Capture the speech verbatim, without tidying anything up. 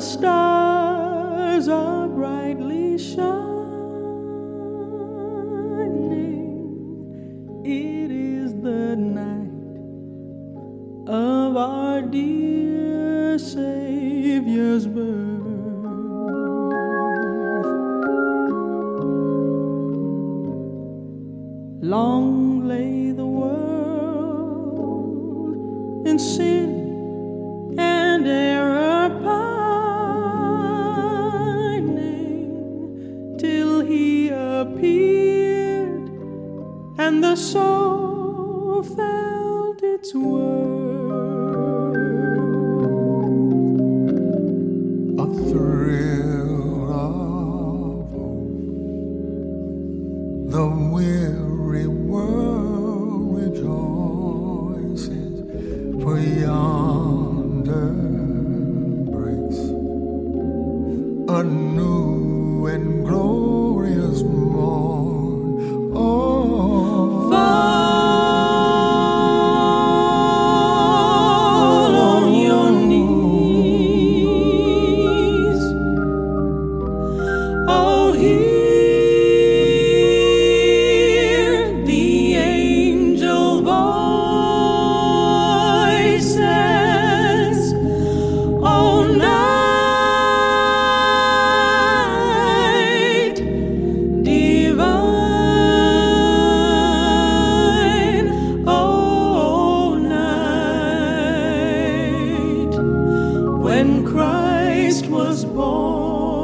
stars are brightly shining. It is the night of our dear Savior's birth. Long lay the world in sin and error pining, till he appeared and the soul felt its worth. A thrill of hope, the weary world rejoices, for yonder breaks a new and glorious morn. Oh, fall on your knees. Oh, hear the angel voices. Oh, night divine. Oh, night when Christ was born.